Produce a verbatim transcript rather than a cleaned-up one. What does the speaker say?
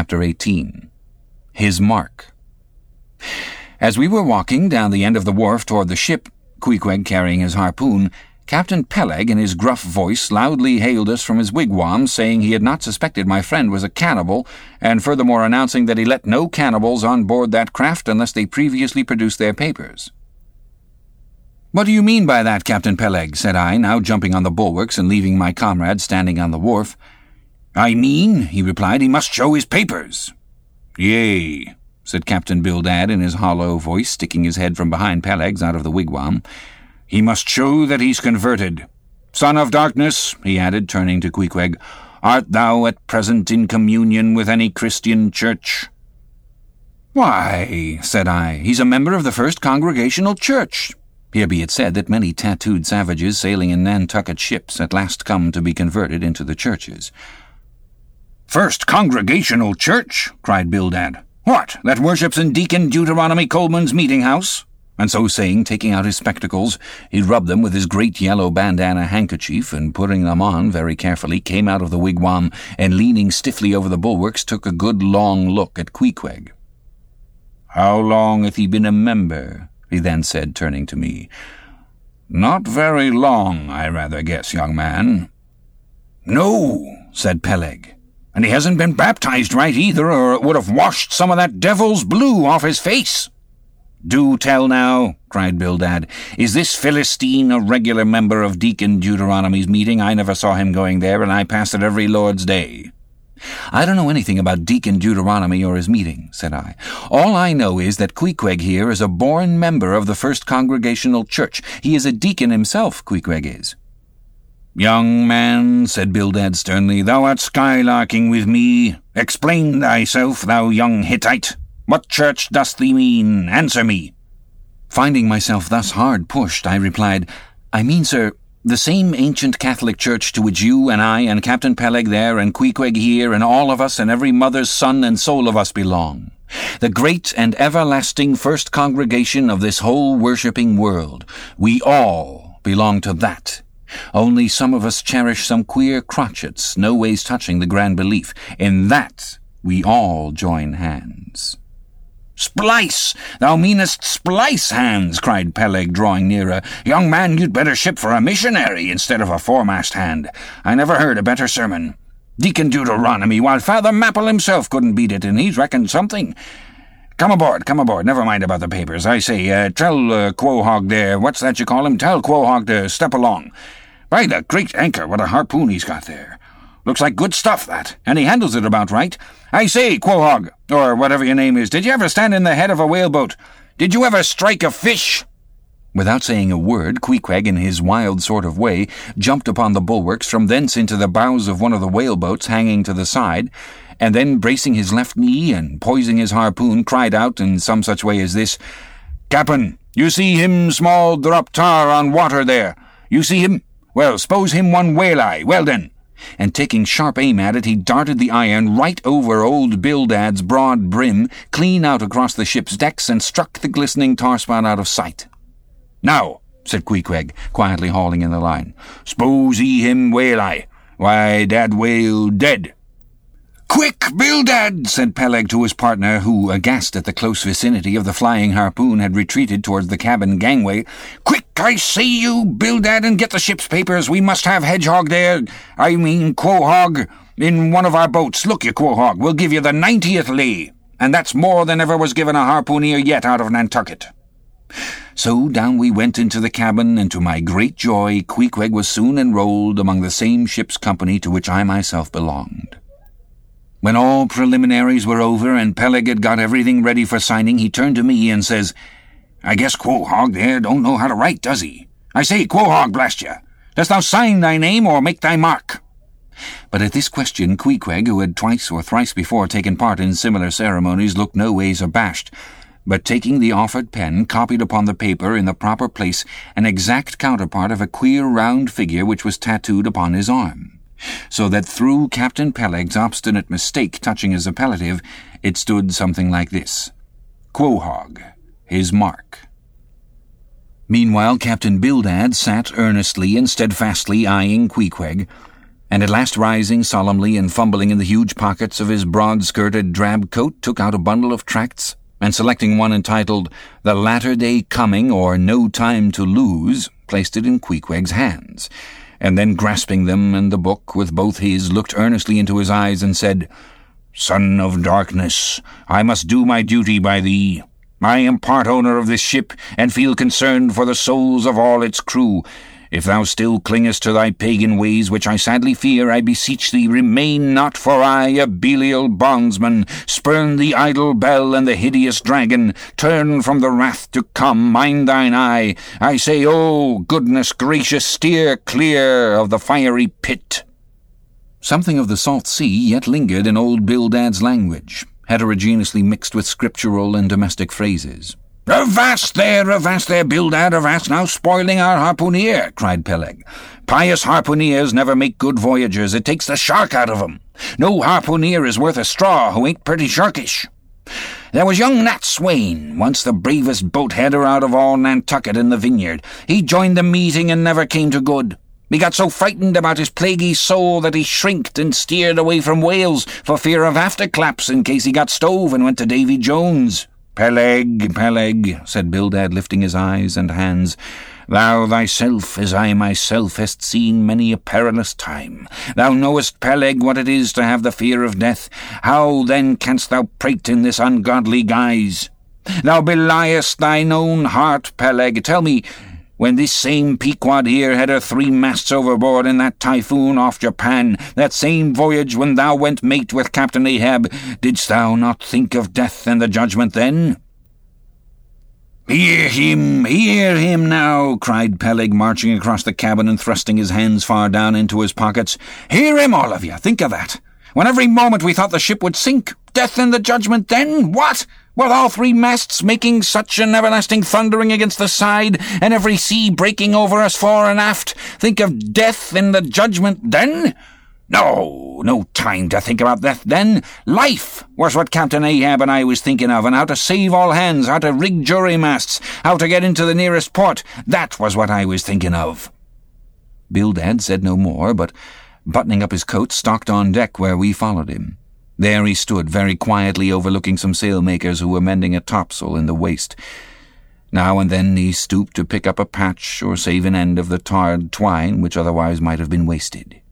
Chapter eighteen. His Mark. As we were walking down the end of the wharf toward the ship, Queequeg carrying his harpoon, Captain Peleg in his gruff voice loudly hailed us from his wigwam, saying he had not suspected my friend was a cannibal, and furthermore announcing that he let no cannibals on board that craft unless they previously produced their papers. "What do you mean by that, Captain Peleg?" said I, now jumping on the bulwarks and leaving my comrade standing on the wharf. "I mean," he replied, "he must show his papers." "Yea," said Captain Bildad in his hollow voice, sticking his head from behind Peleg's out of the wigwam. "He must show that he's converted. Son of darkness," he added, turning to Queequeg, "art thou at present in communion with any Christian church?" "Why," said I, "he's a member of the First Congregational Church." Here be it said that many tattooed savages sailing in Nantucket ships at last come to be converted into the churches. "First Congregational Church?" cried Bildad. "What, that worships in Deacon Deuteronomy Coleman's meeting-house?" And so saying, taking out his spectacles, he rubbed them with his great yellow bandana handkerchief, and putting them on very carefully, came out of the wigwam, and leaning stiffly over the bulwarks, took a good long look at Queequeg. "How long hath he been a member?" he then said, turning to me. "Not very long, I rather guess, young man." "No," said Peleg. "And he hasn't been baptized right either, or it would have washed some of that devil's blue off his face." "Do tell now," cried Bildad. "Is this Philistine a regular member of Deacon Deuteronomy's meeting? I never saw him going there, and I pass it every Lord's Day." "I don't know anything about Deacon Deuteronomy or his meeting," said I. "All I know is that Queequeg here is a born member of the First Congregational Church. He is a deacon himself, Queequeg is." "Young man," said Bildad sternly, "thou art skylarking with me. Explain thyself, thou young Hittite. What church dost thee mean? Answer me." Finding myself thus hard pushed, I replied, "I mean, sir, the same ancient Catholic church to which you and I and Captain Peleg there and Queequeg here and all of us and every mother's son and soul of us belong. The great and everlasting first congregation of this whole worshipping world. We all belong to that. Only some of us cherish some queer crotchets, no ways touching the grand belief. In that we all join hands." "Splice! Thou meanest splice hands!" cried Peleg, drawing nearer. "Young man, you'd better ship for a missionary instead of a foremast hand. I never heard a better sermon. Deacon Deuteronomy, while Father Mapple himself couldn't beat it, and he's reckoned something. Come aboard, come aboard, never mind about the papers. I say, uh, tell uh, Quohog there, what's that you call him? Tell Quohog to step along. By the great anchor, what a harpoon he's got there. Looks like good stuff, that, and he handles it about right. I say, Quohog, or whatever your name is, did you ever stand in the head of a whaleboat? Did you ever strike a fish?" Without saying a word, Queequeg, in his wild sort of way, jumped upon the bulwarks, from thence into the bows of one of the whaleboats hanging to the side, and then, bracing his left knee and poising his harpoon, cried out in some such way as this, "Cap'n, you see him small drop tar on water there? You see him? Well, suppose him one whale-eye. Well then." And taking sharp aim at it, he darted the iron right over old Bildad's broad brim, clean out across the ship's decks, and struck the glistening tar-spout out of sight. "Now," said Queequeg, quietly hauling in the line, "s'pose he him whale-eye. Why, that whale dead." "Quick, Bildad," said Peleg to his partner, who, aghast at the close vicinity of the flying harpoon, had retreated towards the cabin gangway. "Quick, I say you, Bildad, and get the ship's papers. We must have Hedgehog there, I mean Quohog, in one of our boats. Look you, Quohog, we'll give you the ninetieth lay, and that's more than ever was given a harpooneer yet out of Nantucket." So down we went into the cabin, and to my great joy, Queequeg was soon enrolled among the same ship's company to which I myself belonged. When all preliminaries were over and Peleg had got everything ready for signing, he turned to me and says, "I guess Quohog there don't know how to write, does he? I say, Quohog, blast you, dost thou sign thy name or make thy mark?" But at this question Queequeg, who had twice or thrice before taken part in similar ceremonies, looked no ways abashed, but taking the offered pen, copied upon the paper in the proper place an exact counterpart of a queer round figure which was tattooed upon his arm, so that through Captain Peleg's obstinate mistake touching his appellative, it stood something like this: Quohog, his mark. Meanwhile Captain Bildad sat earnestly and steadfastly eyeing Queequeg, and at last rising solemnly and fumbling in the huge pockets of his broad-skirted drab coat, took out a bundle of tracts, and selecting one entitled The Latter Day Coming, or No Time to Lose, placed it in Queequeg's hands, and then grasping them and the book with both his, looked earnestly into his eyes and said, "Son of darkness, I must do my duty by thee. I am part owner of this ship, and feel concerned for the souls of all its crew. If thou still clingest to thy pagan ways, which I sadly fear, I beseech thee, remain not, for I, a Belial bondsman, spurn the idle bell and the hideous dragon, turn from the wrath to come, mind thine eye. I say, oh, goodness gracious, steer clear of the fiery pit." Something of the salt sea yet lingered in old Bildad's language, heterogeneously mixed with scriptural and domestic phrases. "Avast there, avast there, Bildad, avast now, spoiling our harpooneer," cried Peleg. "Pious harpooneers never make good voyagers. It takes the shark out of 'em. No harpooneer is worth a straw who ain't pretty sharkish. There was young Nat Swain, once the bravest boat-header out of all Nantucket in the Vineyard. He joined the meeting and never came to good. He got so frightened about his plaguey soul that he shrinked and steered away from Wales for fear of afterclaps in case he got stove and went to Davy Jones." "Peleg, Peleg," said Bildad, lifting his eyes and hands, "thou thyself, as I myself, hast seen many a perilous time. Thou knowest, Peleg, what it is to have the fear of death. How, then, canst thou prate in this ungodly guise? Thou beliest thine own heart, Peleg. Tell me, when this same Pequod here had her three masts overboard in that typhoon off Japan, that same voyage when thou went mate with Captain Ahab, didst thou not think of death and the judgment then?" "Hear him, hear him now," cried Peleg, marching across the cabin and thrusting his hands far down into his pockets. "Hear him, all of you. Think of that. When every moment we thought the ship would sink. Death and the judgment then? What? With all three masts making such an everlasting thundering against the side, and every sea breaking over us fore and aft, think of death and the judgment then? No, no time to think about death then. Life was what Captain Ahab and I was thinking of, and how to save all hands, how to rig jury masts, how to get into the nearest port. That was what I was thinking of." Bildad said no more, but, buttoning up his coat, stalked on deck where we followed him. There he stood, very quietly overlooking some sailmakers who were mending a topsail in the waist. Now and then he stooped to pick up a patch or save an end of the tarred twine which otherwise might have been wasted.